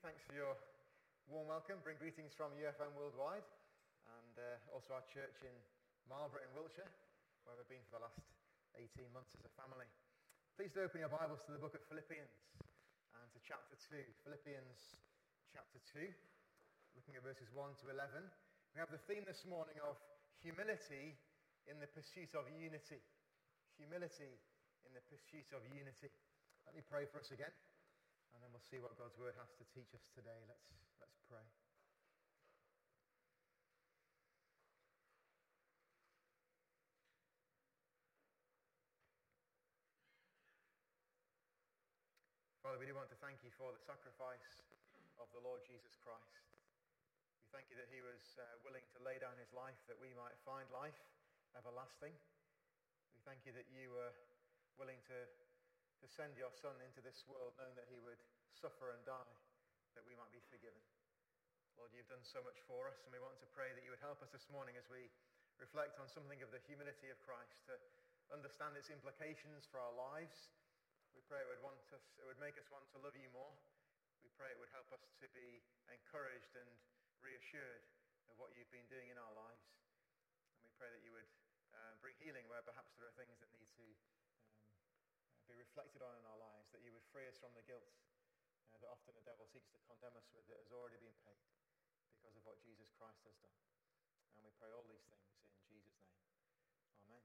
Thanks for your warm welcome. Bring greetings from UFM Worldwide and also our church in Marlborough in Wiltshire, where we've been for the last 18 months as a family. Please do open your Bibles to the book of Philippians and to chapter 2. Philippians chapter 2, looking at verses 1 to 11. We have the theme this morning of humility in the pursuit of unity. Humility in the pursuit of unity. Let me pray for us again. And then we'll see what God's word has to teach us today. Let's pray. Father, we do want to thank you for the sacrifice of the Lord Jesus Christ. We thank you that he was willing to lay down his life that we might find life everlasting. We thank you that you were willing to send your Son into this world knowing that he would suffer and die, that we might be forgiven. Lord, you've done so much for us, and we want to pray that you would help us this morning as we reflect on something of the humility of Christ, to understand its implications for our lives. We pray it would make us want to love you more. We pray it would help us to be encouraged and reassured of what you've been doing in our lives. And we pray that you would bring healing where perhaps there are things that need to be reflected on in our lives, that you would free us from the guilt that often the devil seeks to condemn us with that has already been paid because of what Jesus Christ has done. And we pray all these things in Jesus' name. Amen.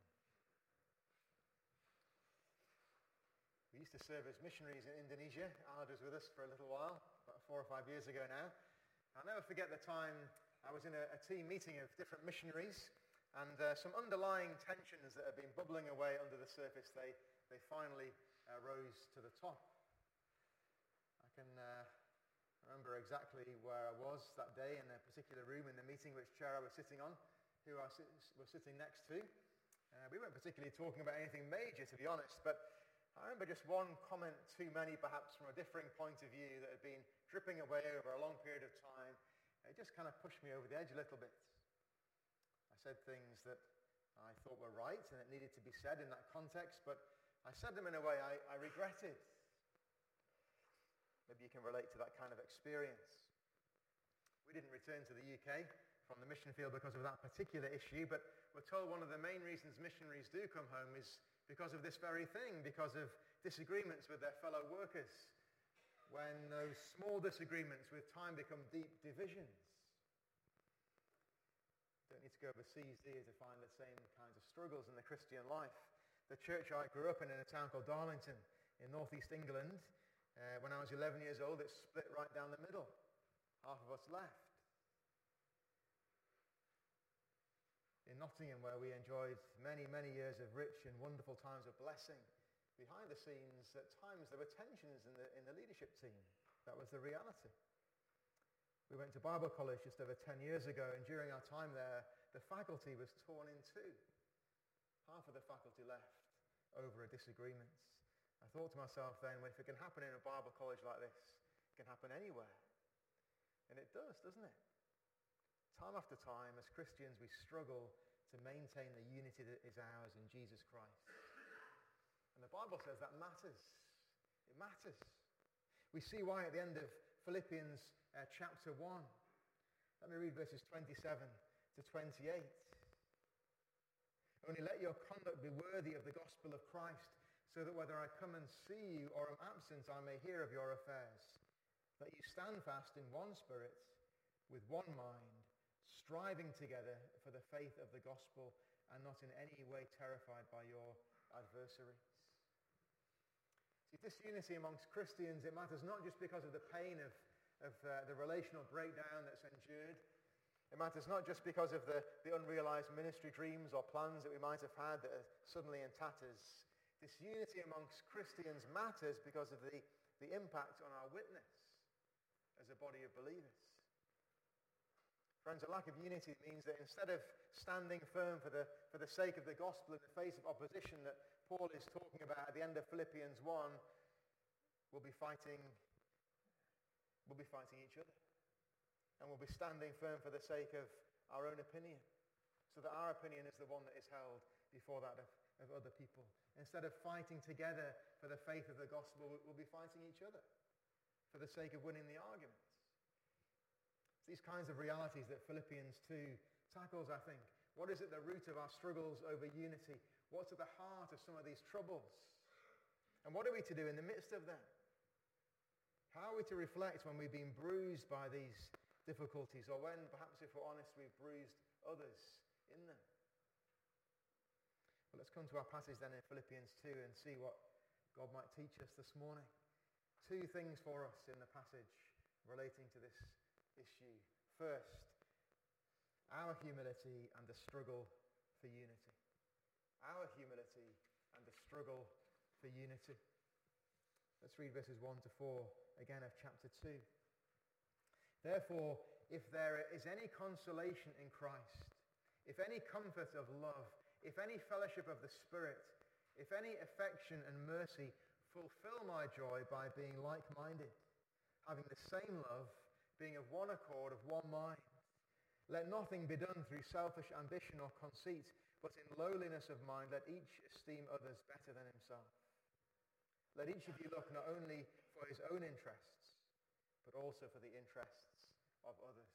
We used to serve as missionaries in Indonesia. Alad was with us for a little while, about 4 or 5 years ago now. I'll never forget the time I was in a team meeting of different missionaries, and some underlying tensions that had been bubbling away under the surface, they finally rose to the top. I can remember exactly where I was that day in a particular room in the meeting, which chair I was sitting on, who I was sitting next to. We weren't particularly talking about anything major, to be honest, but I remember just one comment too many, perhaps from a differing point of view, that had been dripping away over a long period of time. It just kind of pushed me over the edge a little bit. I said things that I thought were right and it needed to be said in that context, but I said them in a way I regretted. Maybe you can relate to that kind of experience. We didn't return to the UK from the mission field because of that particular issue, but we're told one of the main reasons missionaries do come home is because of this very thing, because of disagreements with their fellow workers, when those small disagreements with time become deep divisions. Don't need to go overseas, do you, to find the same kinds of struggles in the Christian life. The church I grew up in a town called Darlington in northeast England, when I was 11 years old, it split right down the middle. Half of us left. In Nottingham, where we enjoyed many, many years of rich and wonderful times of blessing, behind the scenes, at times there were tensions in the leadership team. That was the reality. We went to Bible college just over 10 years ago, and during our time there, the faculty was torn in two. Half of the faculty left over a disagreement. I thought to myself then, well, if it can happen in a Bible college like this, it can happen anywhere. And it does, doesn't it? Time after time, as Christians, we struggle to maintain the unity that is ours in Jesus Christ. And the Bible says that matters. It matters. We see why at the end of Philippians chapter 1. Let me read verses 27 to 28. Only let your conduct be worthy of the gospel of Christ, so that whether I come and see you or am absent, I may hear of your affairs. Let you stand fast in one spirit, with one mind, striving together for the faith of the gospel, and not in any way terrified by your adversaries. See, this unity amongst Christians, it matters not just because of the pain of the relational breakdown that's endured. It matters not just because of the unrealized ministry dreams or plans that we might have had that are suddenly in tatters. This unity amongst Christians matters because of the impact on our witness as a body of believers. Friends, a lack of unity means that instead of standing firm for the sake of the gospel in the face of opposition that Paul is talking about at the end of Philippians 1, we'll be fighting each other. And we'll be standing firm for the sake of our own opinion, so that our opinion is the one that is held before that of other people. Instead of fighting together for the faith of the gospel, we'll be fighting each other. for the sake of winning the argument. It's these kinds of realities that Philippians 2 tackles, I think. What is at the root of our struggles over unity? What's at the heart of some of these troubles? And what are we to do in the midst of them? How are we to reflect when we've been bruised by these difficulties, or when, perhaps if we're honest, we've bruised others in them? Well, let's come to our passage then in Philippians 2 and see what God might teach us this morning. Two things for us in the passage relating to this issue. First, our humility and the struggle for unity. Our humility and the struggle for unity. Let's read verses 1 to 4 again of chapter 2. Therefore, if there is any consolation in Christ, if any comfort of love, if any fellowship of the Spirit, if any affection and mercy, fulfill my joy by being like-minded, having the same love, being of one accord, of one mind. Let nothing be done through selfish ambition or conceit, but in lowliness of mind let each esteem others better than himself. Let each of you look not only for his own interests, but also for the interests of others.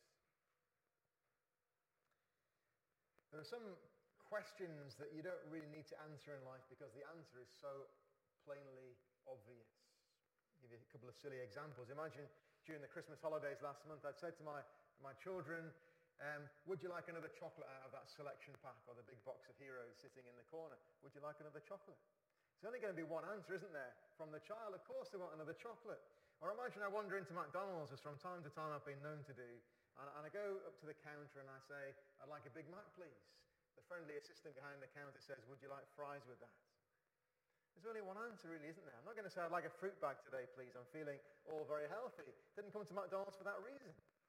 There are some questions that you don't really need to answer in life because the answer is so plainly obvious. I'll give you a couple of silly examples. Imagine during the Christmas holidays last month, I'd said to my children, would you like another chocolate out of that selection pack or the big box of Heroes sitting in the corner? Would you like another chocolate? There's only going to be one answer, isn't there? From the child, of course they want another chocolate. Or imagine I wander into McDonald's, as from time to time I've been known to do, and I go up to the counter and I say, I'd like a Big Mac, please. The friendly assistant behind the counter says, would you like fries with that? There's only one answer really, isn't there? I'm not going to say I'd like a fruit bag today, please. I'm feeling all very healthy. Didn't come to McDonald's for that reason.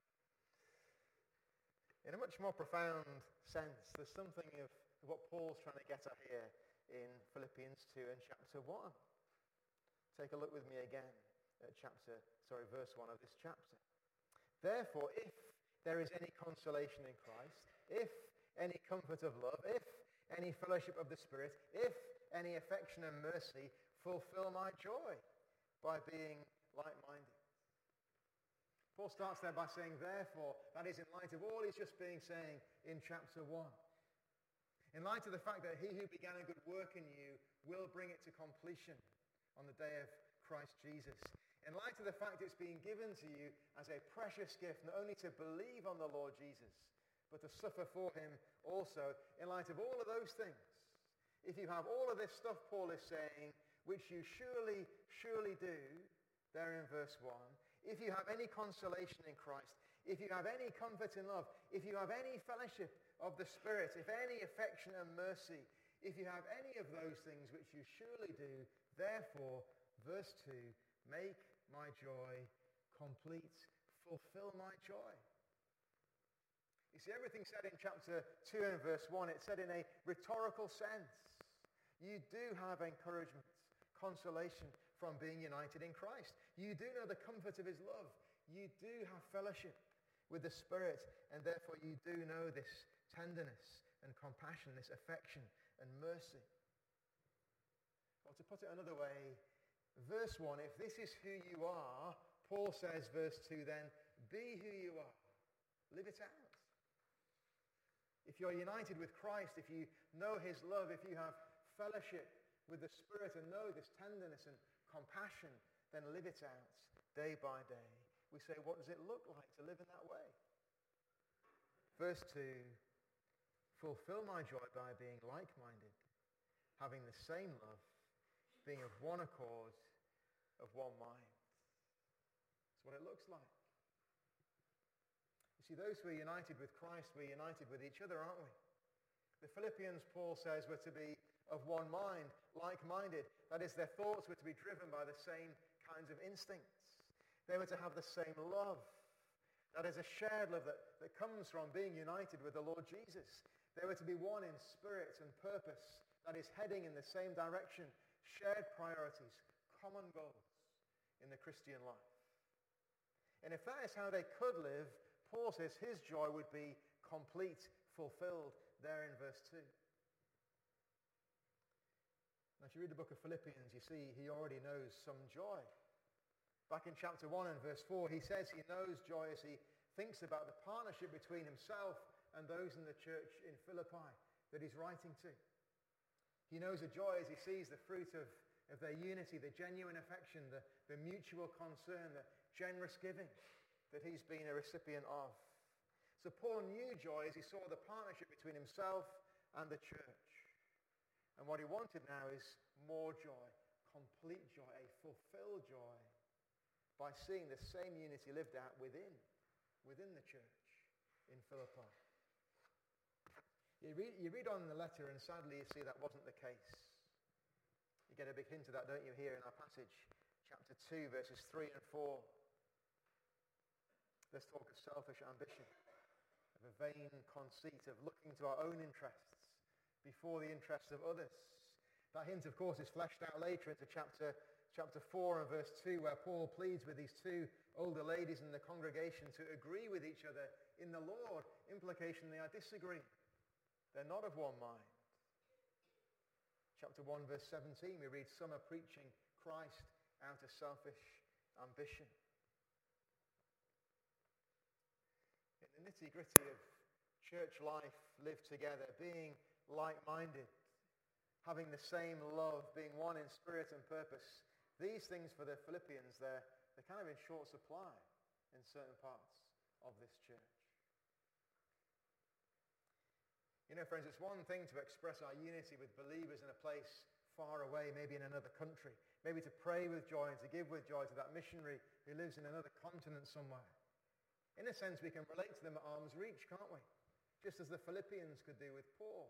In a much more profound sense, there's something of what Paul's trying to get at here in Philippians 2 and chapter 1. Take a look with me again at verse 1 of this chapter. Therefore, if there is any consolation in Christ, if any comfort of love, if any fellowship of the Spirit, if any affection and mercy, fulfill my joy by being like-minded. Paul starts there by saying, therefore, that is in light of all he's just been saying in chapter 1. In light of the fact that he who began a good work in you will bring it to completion on the day of Christ Jesus. In light of the fact it's being given to you as a precious gift, not only to believe on the Lord Jesus, but to suffer for him also. In light of all of those things, if you have all of this stuff, Paul is saying, which you surely do, there in verse 1, if you have any consolation in Christ, if you have any comfort in love, if you have any fellowship of the Spirit, if any affection and mercy, if you have any of those things, which you surely do, therefore, verse 2, make my joy complete, fulfill my joy. You see, everything said in chapter 2 and verse 1, it's said in a rhetorical sense. You do have encouragement, consolation from being united in Christ. You do know the comfort of his love. You do have fellowship with the Spirit, and therefore you do know this tenderness and compassion, this affection and mercy. Or to put it another way, verse 1, if this is who you are, Paul says, verse 2 then, be who you are. Live it out. If you're united with Christ, if you know his love, if you have fellowship with the Spirit and know this tenderness and compassion, then live it out day by day. We say, what does it look like to live in that way? Verse 2, fulfill my joy by being like-minded, having the same love, being of one accord, of one mind. That's what it looks like. You see, those who are united with Christ, we're united with each other, aren't we? The Philippians, Paul says, were to be of one mind, like-minded. That is, their thoughts were to be driven by the same kinds of instincts. They were to have the same love. That is a shared love that comes from being united with the Lord Jesus. They were to be one in spirit and purpose. That is, heading in the same direction, shared priorities, common goals in the Christian life. And if that is how they could live, Paul says his joy would be complete, fulfilled there in verse 2. Now, if you read the book of Philippians, you see he already knows some joy. Back in chapter 1 and verse 4, he says he knows joy as he thinks about the partnership between himself and those in the church in Philippi that he's writing to. He knows a joy as he sees the fruit of their unity, the genuine affection, the mutual concern, the generous giving that he's been a recipient of. So Paul knew joy as he saw the partnership between himself and the church. And what he wanted now is more joy, complete joy, a fulfilled joy, by seeing the same unity lived out within the church in Philippi. You read on in the letter, and sadly you see that wasn't the case. You get a big hint of that, don't you, here in our passage, chapter 2, verses 3 and 4. Let's talk of selfish ambition, of a vain conceit, of looking to our own interests before the interests of others. That hint, of course, is fleshed out later into chapter 4 and verse 2, where Paul pleads with these two older ladies in the congregation to agree with each other in the Lord. Implication, they are disagreeing. They're not of one mind. Chapter 1, verse 17, we read, some are preaching Christ out of selfish ambition. In the nitty-gritty of church life, live together, being like-minded, having the same love, being one in spirit and purpose. These things for the Philippians, they're kind of in short supply in certain parts of this church. You know, friends, it's one thing to express our unity with believers in a place far away, maybe in another country, maybe to pray with joy and to give with joy to that missionary who lives in another continent somewhere. In a sense, we can relate to them at arm's reach, can't we? Just as the Philippians could do with Paul.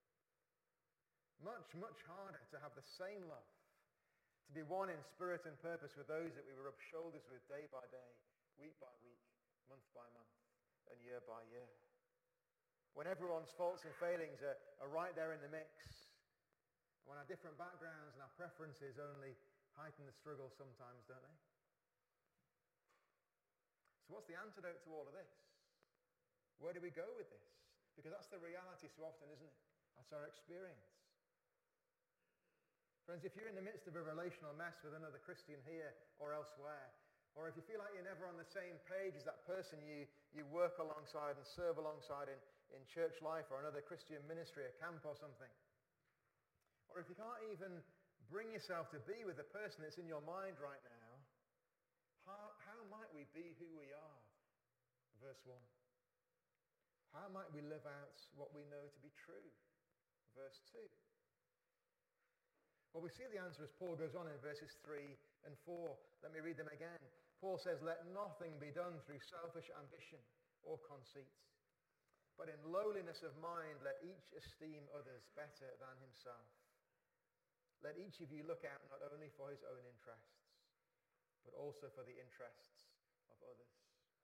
Much, much harder to have the same love, to be one in spirit and purpose with those that we rub shoulders with day by day, week by week, month by month, and year by year. When everyone's faults and failings are right there in the mix, when our different backgrounds and our preferences only heighten the struggle sometimes, don't they? So what's the antidote to all of this? Where do we go with this? Because that's the reality so often, isn't it? That's our experience. Friends, if you're in the midst of a relational mess with another Christian here or elsewhere, or if you feel like you're never on the same page as that person you work alongside and serve alongside in church life or another Christian ministry, a camp or something, or if you can't even bring yourself to be with the person that's in your mind right now, how might we be who we are? Verse 1. How might we live out what we know to be true? Verse 2. Well, we see the answer as Paul goes on in verses 3 and 4. Let me read them again. Paul says, let nothing be done through selfish ambition or conceit, but in lowliness of mind let each esteem others better than himself. Let each of you look out not only for his own interests, but also for the interests of others.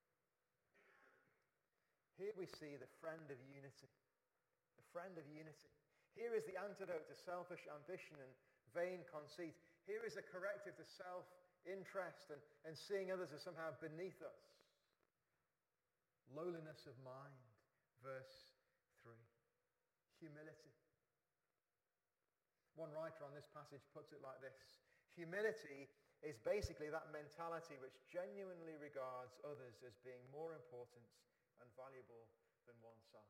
Here we see the friend of unity. The friend of unity. Here is the antidote to selfish ambition and vain conceit. Here is a corrective to self-interest and seeing others as somehow beneath us. Lowliness of mind. Verse 3. Humility. One writer on this passage puts it like this. Humility is basically that mentality which genuinely regards others as being more important and valuable than oneself.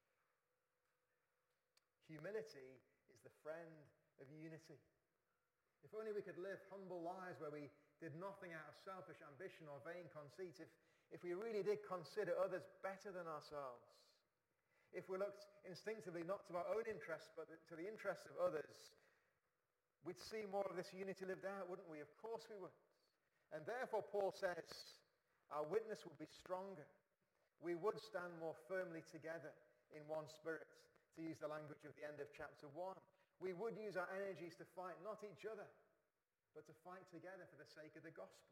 Humility is the friend of unity. If only we could live humble lives where we did nothing out of selfish ambition or vain conceit, if we really did consider others better than ourselves, if we looked instinctively not to our own interests but to the interests of others, we'd see more of this unity lived out, wouldn't we? Of course we would. And therefore Paul says our witness would be stronger. We would stand more firmly together in one spirit, to use the language of the end of chapter 1. We would use our energies to fight not each other, but to fight together for the sake of the gospel.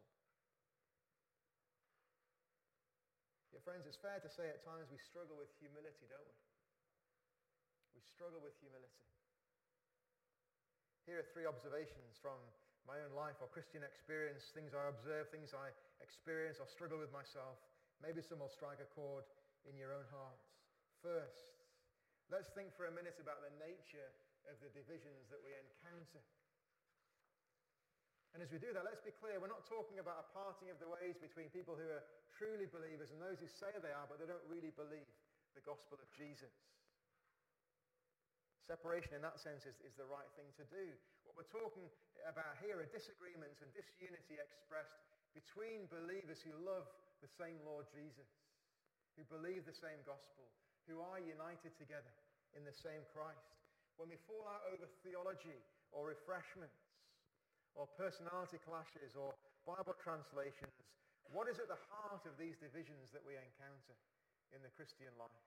Yet, friends, it's fair to say at times we struggle with humility, don't we? We struggle with humility. Here are 3 observations from my own life or Christian experience, things I observe, things I experience or struggle with myself. Maybe some will strike a chord in your own hearts. First, let's think for a minute about the nature of the divisions that we encounter. And as we do that, let's be clear, we're not talking about a parting of the ways between people who are truly believers and those who say they are, but they don't really believe the gospel of Jesus. Separation in that sense is the right thing to do. What we're talking about here are disagreements and disunity expressed between believers who love the same Lord Jesus, who believe the same gospel, who are united together in the same Christ. When we fall out over theology or refreshments or personality clashes or Bible translations, what is at the heart of these divisions that we encounter in the Christian life?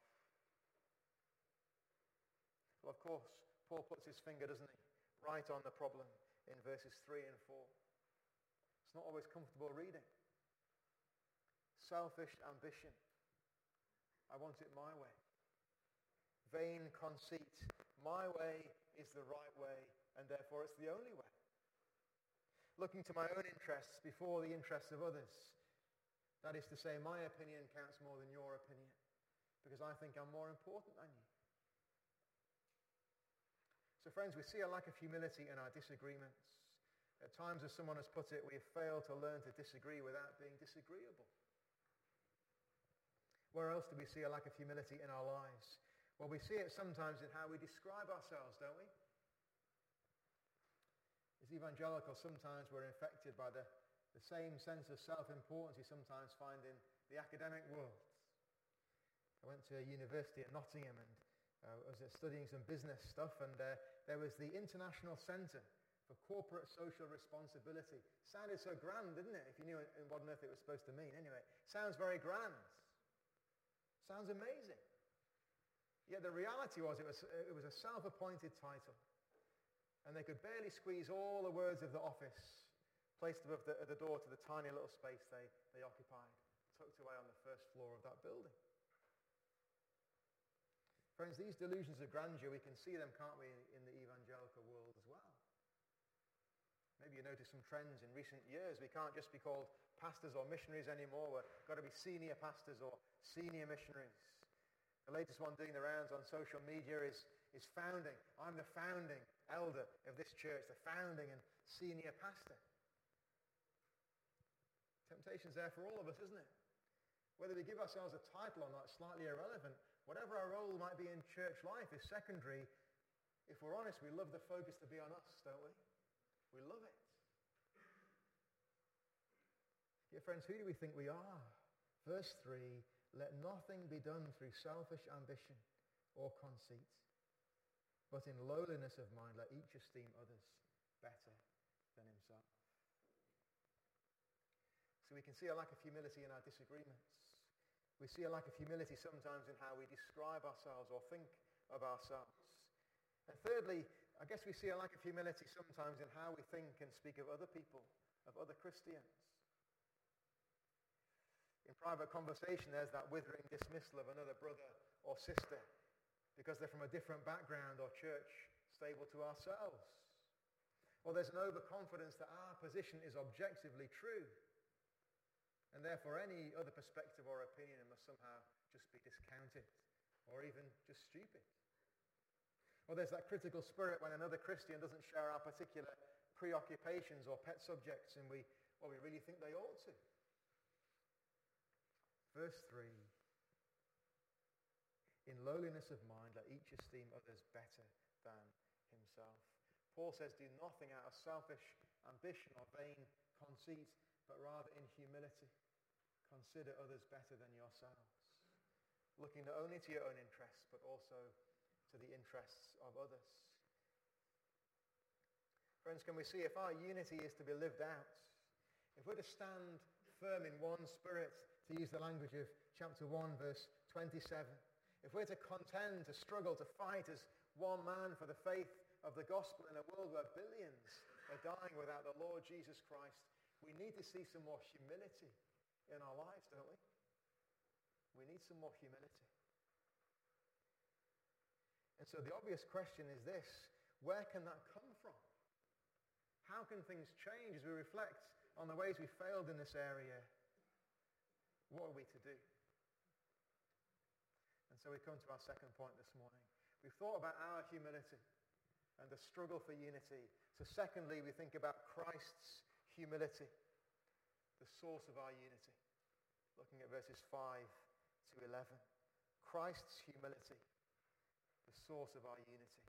Well, of course, Paul puts his finger, doesn't he, right on the problem in verses 3 and 4. It's not always comfortable reading. Selfish ambition. I want it my way. Vain conceit. My way is the right way, and therefore it's the only way. Looking to my own interests before the interests of others. That is to say, my opinion counts more than your opinion, because I think I'm more important than you. So friends, we see a lack of humility in our disagreements. At times, as someone has put it, we have failed to learn to disagree without being disagreeable. Where else do we see a lack of humility in our lives? Well, we see it sometimes in how we describe ourselves, don't we? As evangelicals, sometimes we're infected by the same sense of self-importance you sometimes find in the academic world. I went to a university in Nottingham and was studying some business stuff, and there was the International Centre for Corporate Social Responsibility. Sounded so grand, didn't it? If you knew what on earth it was supposed to mean. Anyway, sounds very grand. Sounds amazing. Yet the reality was it was a self-appointed title. And they could barely squeeze all the words of the office placed above the door to the tiny little space they occupied, tucked away on the first floor of that building. Friends, these delusions of grandeur, we can see them, can't we, in the evangelical world as well. Maybe you notice some trends in recent years. We can't just be called pastors or missionaries anymore. We've got to be senior pastors or senior missionaries. The latest one doing the rounds on social media is founding. I'm the founding elder of this church, the founding and senior pastor. Temptation's there for all of us, isn't it? Whether we give ourselves a title or not is slightly irrelevant. Whatever our role might be in church life is secondary. If we're honest, we love the focus to be on us, don't we? We love it. Dear friends, who do we think we are? Verse 3, let nothing be done through selfish ambition or conceit, but in lowliness of mind let each esteem others better than himself. So we can see a lack of humility in our disagreements. We see a lack of humility sometimes in how we describe ourselves or think of ourselves. And thirdly, I guess we see a lack of humility sometimes in how we think and speak of other people, of other Christians. In private conversation, there's that withering dismissal of another brother or sister because they're from a different background or church stable to ourselves. Or there's an overconfidence that our position is objectively true, and therefore any other perspective or opinion must somehow just be discounted or even just stupid. Or there's that critical spirit when another Christian doesn't share our particular preoccupations or pet subjects and we really think they ought to. Verse 3, in lowliness of mind, let each esteem others better than himself. Paul says, do nothing out of selfish ambition or vain conceit, but rather in humility. Consider others better than yourselves, looking not only to your own interests, but also to the interests of others. Friends, can we see if our unity is to be lived out, if we're to stand firm in one spirit, to use the language of chapter 1, verse 27, if we're to contend, to struggle, to fight as one man for the faith of the gospel in a world where billions are dying without the Lord Jesus Christ, we need to see some more humility in our lives, don't we? We need some more humility. And so the obvious question is this: where can that come from? How can things change as we reflect on the ways we failed in this area? What are we to do? And so we come to our second point this morning. We've thought about our humility and the struggle for unity. So secondly, we think about Christ's humility, the source of our unity. Looking at verses 5 to 11. Christ's humility, the source of our unity.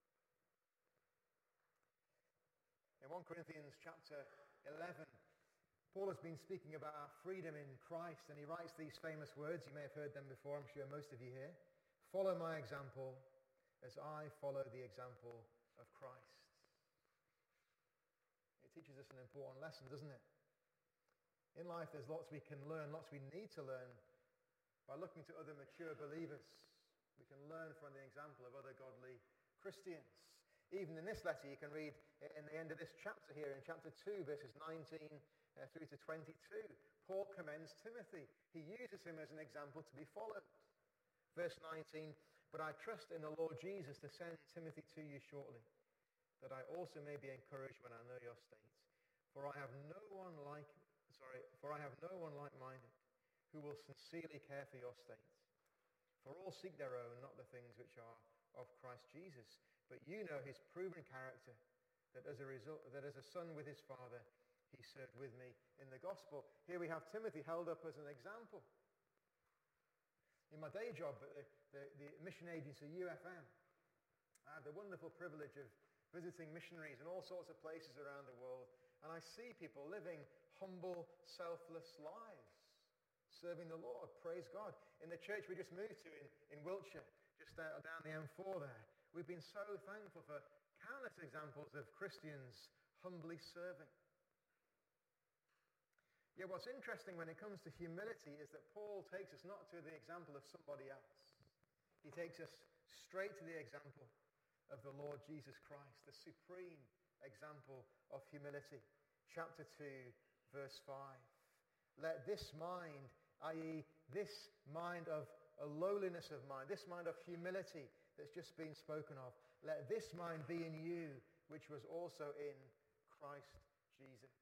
In 1 Corinthians chapter 11, Paul has been speaking about our freedom in Christ, and he writes these famous words. You may have heard them before, I'm sure most of you here. Follow my example as I follow the example of Christ. It teaches us an important lesson, doesn't it? In life, there's lots we can learn, lots we need to learn by looking to other mature believers. We can learn from the example of other godly Christians. Even in this letter, you can read in the end of this chapter here, in chapter 2, verses 19 through to 22, Paul commends Timothy. He uses him as an example to be followed. Verse 19, but I trust in the Lord Jesus to send Timothy to you shortly, that I also may be encouraged when I know your state. For I have no one like-minded who will sincerely care for your state. For all seek their own, not the things which are of Christ Jesus. But you know his proven character, that as a son with his father, he served with me in the gospel. Here we have Timothy held up as an example. In my day job at the mission agency UFM, I have the wonderful privilege of visiting missionaries in all sorts of places around the world. And I see people living humble, selfless lives, serving the Lord. Praise God. In the church we just moved to in Wiltshire, just down the M4 there, we've been so thankful for countless examples of Christians humbly serving. Yet what's interesting when it comes to humility is that Paul takes us not to the example of somebody else. He takes us straight to the example of the Lord Jesus Christ, the supreme example of humility. Chapter 2, verse 5. Let this mind, i.e. this mind of a lowliness of mind, this mind of humility that's just been spoken of, let this mind be in you, which was also in Christ Jesus.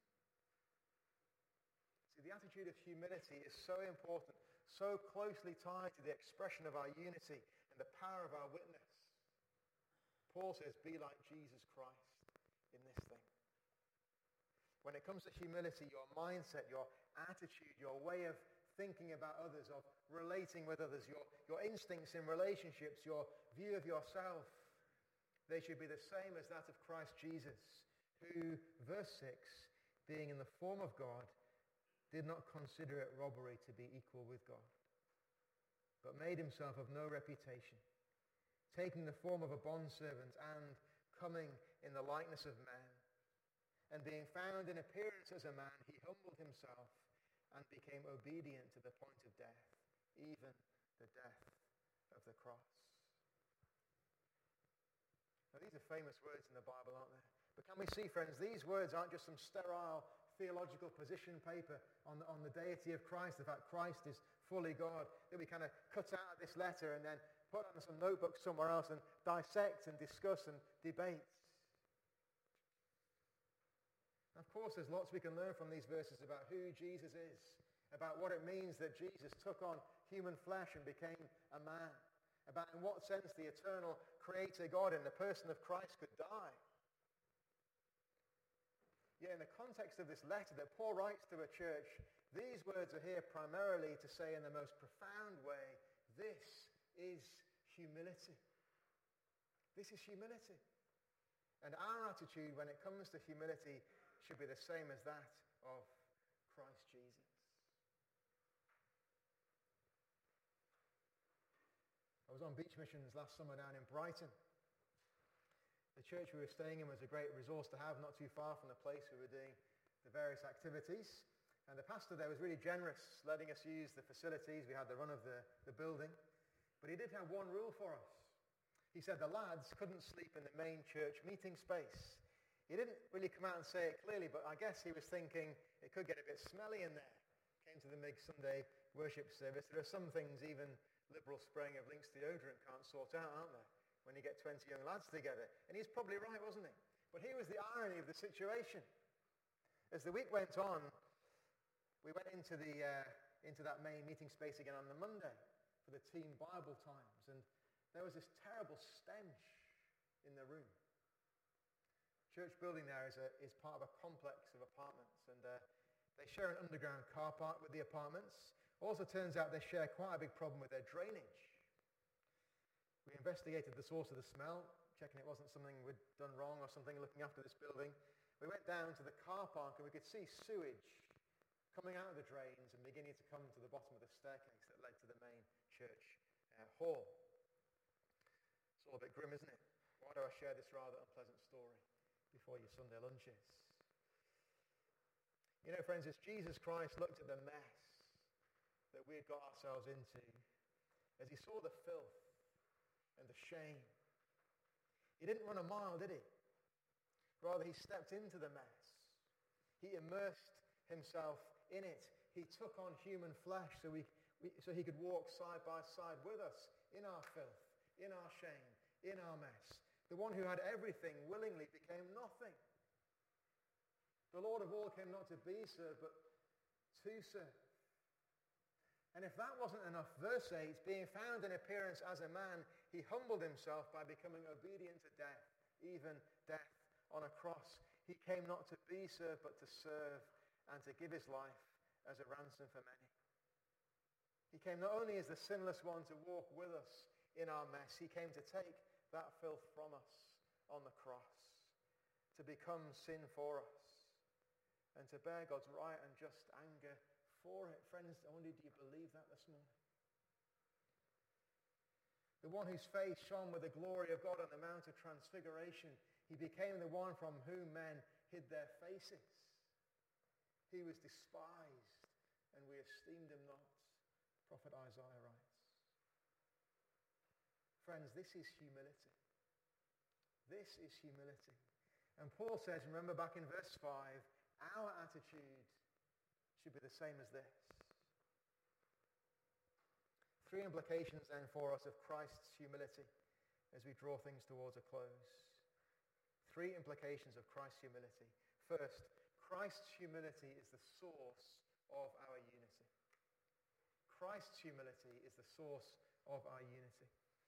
See, the attitude of humility is so important, so closely tied to the expression of our unity and the power of our witness. Paul says, be like Jesus Christ in this thing. When it comes to humility, your mindset, your attitude, your way of thinking about others, of relating with others, your instincts in relationships, your view of yourself, they should be the same as that of Christ Jesus, who, verse 6, being in the form of God, did not consider it robbery to be equal with God, but made himself of no reputation, taking the form of a bondservant and coming in the likeness of man. And being found in appearance as a man, he humbled himself and became obedient to the point of death, even the death of the cross. Now, these are famous words in the Bible, aren't they? But can we see, friends, these words aren't just some sterile theological position paper on the deity of Christ, the fact Christ is fully God, that we kind of cut out of this letter and then put on some notebook somewhere else and dissect and discuss and debate. Of course, there's lots we can learn from these verses about who Jesus is, about what it means that Jesus took on human flesh and became a man, about in what sense the eternal creator God in the person of Christ could die. Yet in the context of this letter that Paul writes to a church, these words are here primarily to say in the most profound way, this is humility. This is humility. And our attitude when it comes to humility should be the same as that of Christ Jesus. I was on beach missions last summer down in Brighton. The church we were staying in was a great resource to have, not too far from the place we were doing the various activities. And the pastor there was really generous, letting us use the facilities. We had the run of the building. But he did have one rule for us. He said the lads couldn't sleep in the main church meeting space. He didn't really come out and say it clearly, but I guess he was thinking it could get a bit smelly in there. Came to the big Sunday worship service. There are some things even liberal spraying of Lynx deodorant can't sort out, aren't there? When you get 20 young lads together. And he's probably right, wasn't he? But here was the irony of the situation. As the week went on, we went into that main meeting space again on the Monday for the team Bible times. And there was this terrible stench in the room. church building there is part of a complex of apartments, and they share an underground car park with the apartments. Also turns out they share quite a big problem with their drainage. We investigated the source of the smell, checking it wasn't something we'd done wrong or something looking after this building. We went down to the car park and we could see sewage coming out of the drains and beginning to come to the bottom of the staircase that led to the main church hall. It's all a bit grim, isn't it? Why do I share this rather unpleasant story before your Sunday lunches? You know, friends, as Jesus Christ looked at the mess that we had got ourselves into, as he saw the filth and the shame, he didn't run a mile, did he? Rather, he stepped into the mess. He immersed himself in it. He took on human flesh so he could walk side by side with us in our filth, in our shame, in our mess. The one who had everything willingly became nothing. The Lord of all came not to be served, but to serve. And if that wasn't enough, verse 8, being found in appearance as a man, he humbled himself by becoming obedient to death, even death on a cross. He came not to be served, but to serve and to give his life as a ransom for many. He came not only as the sinless one to walk with us in our mess, he came to take that filth from us on the cross, to become sin for us, and to bear God's right and just anger for it. Friends, I wonder, do you believe that this morning? The one whose face shone with the glory of God on the Mount of Transfiguration, he became the one from whom men hid their faces. He was despised, and we esteemed him not, Prophet Isaiah writes. Friends, this is humility. This is humility. And Paul says, remember back in verse 5, our attitude should be the same as this. Three implications then for us of Christ's humility as we draw things towards a close. Three implications of Christ's humility. First, Christ's humility is the source of our unity. Christ's humility is the source of our unity.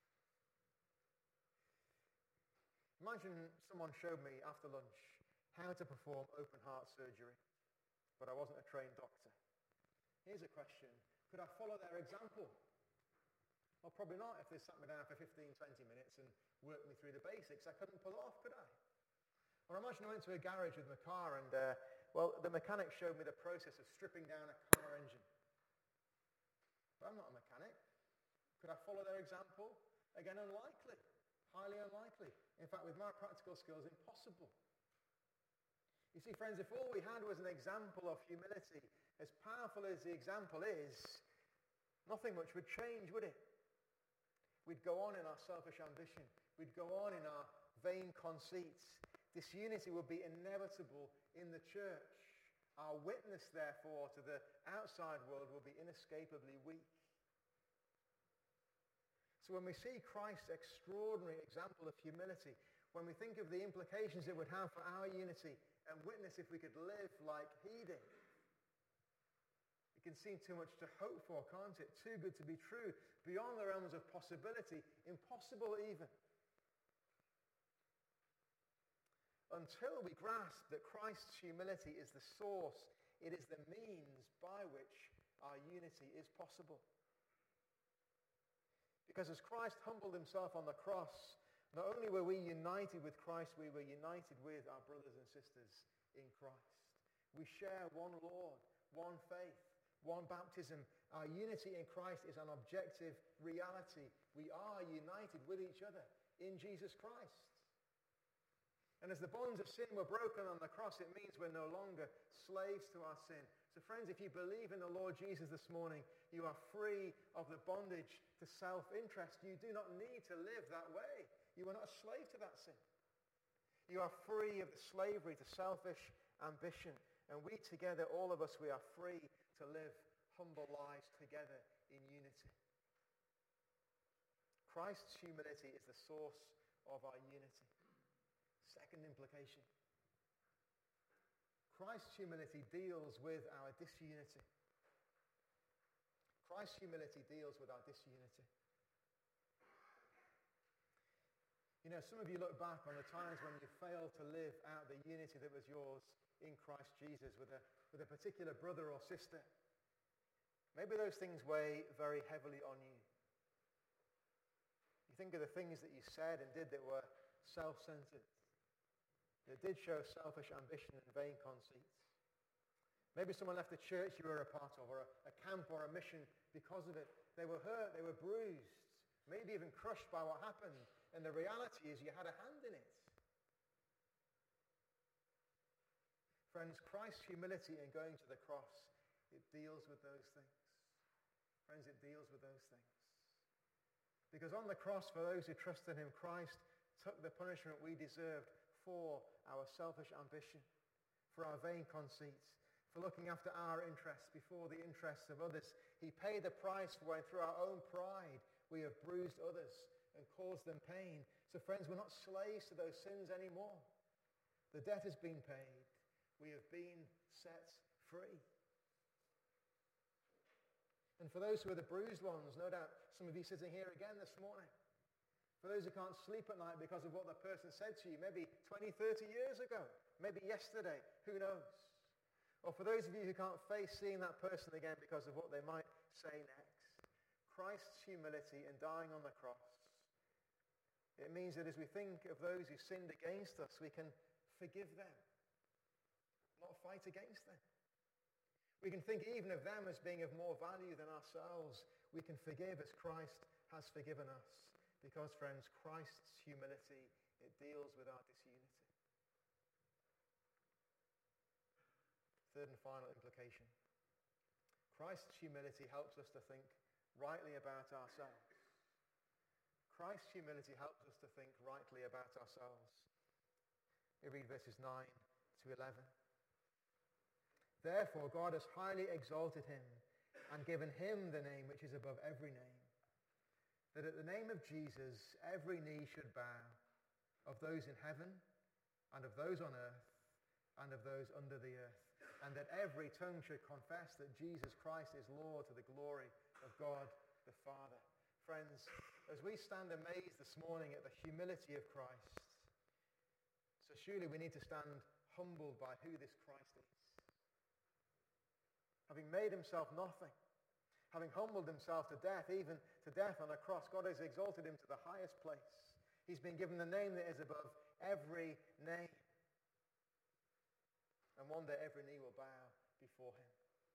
Imagine someone showed me after lunch how to perform open heart surgery, but I wasn't a trained doctor. Here's a question. Could I follow their example? Well, probably not if they sat me down for 15, 20 minutes and worked me through the basics. I couldn't pull it off, could I? Or imagine I went to a garage with my car and, the mechanic showed me the process of stripping down a car engine. But I'm not a mechanic. Could I follow their example? Again, unlikely. Highly unlikely. In fact, with my practical skills, impossible. You see, friends, if all we had was an example of humility, as powerful as the example is, nothing much would change, would it? We'd go on in our selfish ambition. We'd go on in our vain conceits. This unity would be inevitable in the church. Our witness, therefore, to the outside world will be inescapably weak. So when we see Christ's extraordinary example of humility, when we think of the implications it would have for our unity and witness if we could live like he did, it can seem too much to hope for, can't it? Too good to be true, beyond the realms of possibility, impossible even. Until we grasp that Christ's humility is the source, it is the means by which our unity is possible. Because as Christ humbled himself on the cross, not only were we united with Christ, we were united with our brothers and sisters in Christ. We share one Lord, one faith, one baptism. Our unity in Christ is an objective reality. We are united with each other in Jesus Christ. And as the bonds of sin were broken on the cross, it means we're no longer slaves to our sin. So friends, if you believe in the Lord Jesus this morning, you are free of the bondage to self-interest. You do not need to live that way. You are not a slave to that sin. You are free of the slavery to selfish ambition. And we together, all of us, we are free to live humble lives together in unity. Christ's humility is the source of our unity. Second implication. Christ's humility deals with our disunity. Christ's humility deals with our disunity. You know, some of you look back on the times when you failed to live out the unity that was yours in Christ Jesus with a particular brother or sister. Maybe those things weigh very heavily on you. You think of the things that you said and did that were self-centered, that did show selfish ambition and vain conceits. Maybe someone left a church you were a part of, or a camp or a mission because of it. They were hurt, they were bruised, maybe even crushed by what happened. And the reality is you had a hand in it. Friends, Christ's humility in going to the cross, it deals with those things. Friends, it deals with those things. Because on the cross, for those who trust in him, Christ took the punishment we deserved for our selfish ambition, for our vain conceits, for looking after our interests before the interests of others. He paid the price for when through our own pride we have bruised others and caused them pain. So friends, we're not slaves to those sins anymore. The debt has been paid. We have been set free. And for those who are the bruised ones, no doubt some of you sitting here again this morning, for those who can't sleep at night because of what the person said to you, maybe 20, 30 years ago, maybe yesterday, who knows? Or for those of you who can't face seeing that person again because of what they might say next, Christ's humility in dying on the cross, it means that as we think of those who sinned against us, we can forgive them, not fight against them. We can think even of them as being of more value than ourselves. We can forgive as Christ has forgiven us. Because, friends, Christ's humility, it deals with our disunity. Third and final implication. Christ's humility helps us to think rightly about ourselves. Christ's humility helps us to think rightly about ourselves. We read verses 9 to 11. Therefore, God has highly exalted him and given him the name which is above every name, that at the name of Jesus every knee should bow, of those in heaven and of those on earth and of those under the earth, and that every tongue should confess that Jesus Christ is Lord to the glory of God the Father. Friends, as we stand amazed this morning at the humility of Christ, so surely we need to stand humbled by who this Christ is. Having made himself nothing, having humbled himself to death, even to death on a cross, God has exalted him to the highest place. He's been given the name that is above every name. And one day every knee will bow before him.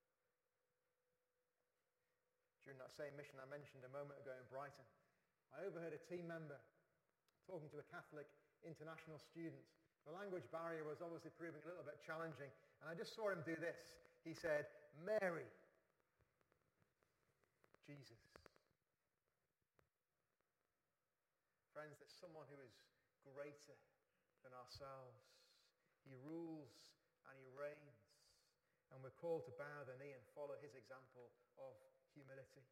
During that same mission I mentioned a moment ago in Brighton, I overheard a team member talking to a Catholic international student. The language barrier was obviously proving a little bit challenging, and I just saw him do this. He said, Mary, Jesus. Friends, there's someone who is greater than ourselves. He rules and he reigns, and we're called to bow the knee and follow his example of humility.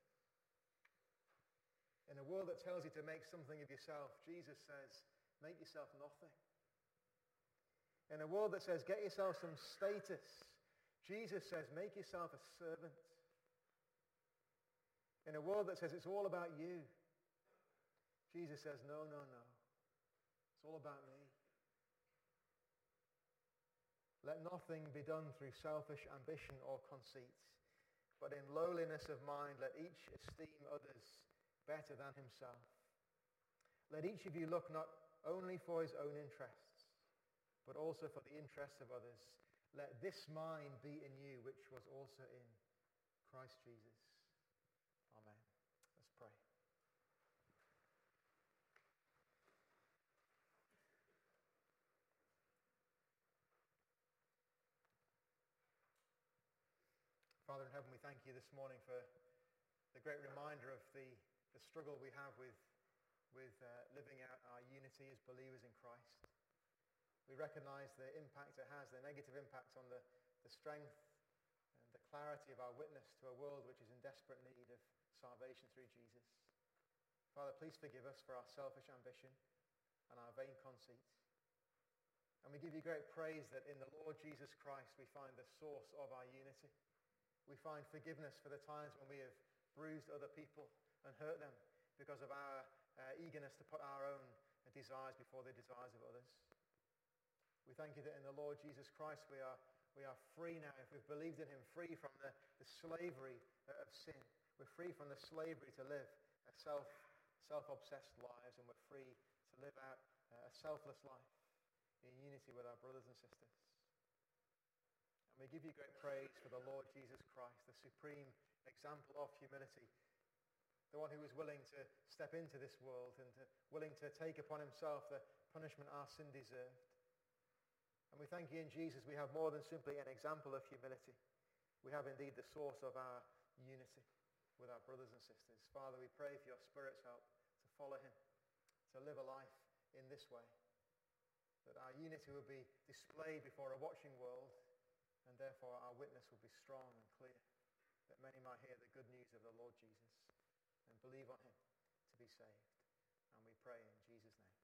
In a world that tells you to make something of yourself, Jesus says, make yourself nothing. In a world that says, get yourself some status, Jesus says, make yourself a servant. In a world that says it's all about you, Jesus says, no, no, no. It's all about me. Let nothing be done through selfish ambition or conceit, but in lowliness of mind let each esteem others better than himself. Let each of you look not only for his own interests, but also for the interests of others. Let this mind be in you, which was also in Christ Jesus. Amen. Let's pray. Father in heaven, we thank you this morning for the great reminder of the struggle we have with living out our unity as believers in Christ. We recognize the impact it has, the negative impact on the strength and the clarity of our witness to a world which is in desperate need of salvation through Jesus. Father, please forgive us for our selfish ambition and our vain conceit. And we give you great praise that in the Lord Jesus Christ we find the source of our unity. We find forgiveness for the times when we have bruised other people and hurt them because of our eagerness to put our own desires before the desires of others. We thank you that in the Lord Jesus Christ we are free now, if we've believed in him, free from the slavery of sin. We're free from the slavery to live a self-obsessed lives, and we're free to live out a selfless life in unity with our brothers and sisters. And we give you great praise for the Lord Jesus Christ, the supreme example of humility, the one who was willing to step into this world and willing to take upon himself the punishment our sin deserved. And we thank you in Jesus we have more than simply an example of humility. We have indeed the source of our unity with our brothers and sisters. Father, we pray for your Spirit's help to follow him, to live a life in this way, that our unity will be displayed before a watching world, and therefore our witness will be strong and clear, that many might hear the good news of the Lord Jesus and believe on him to be saved. And we pray in Jesus' name.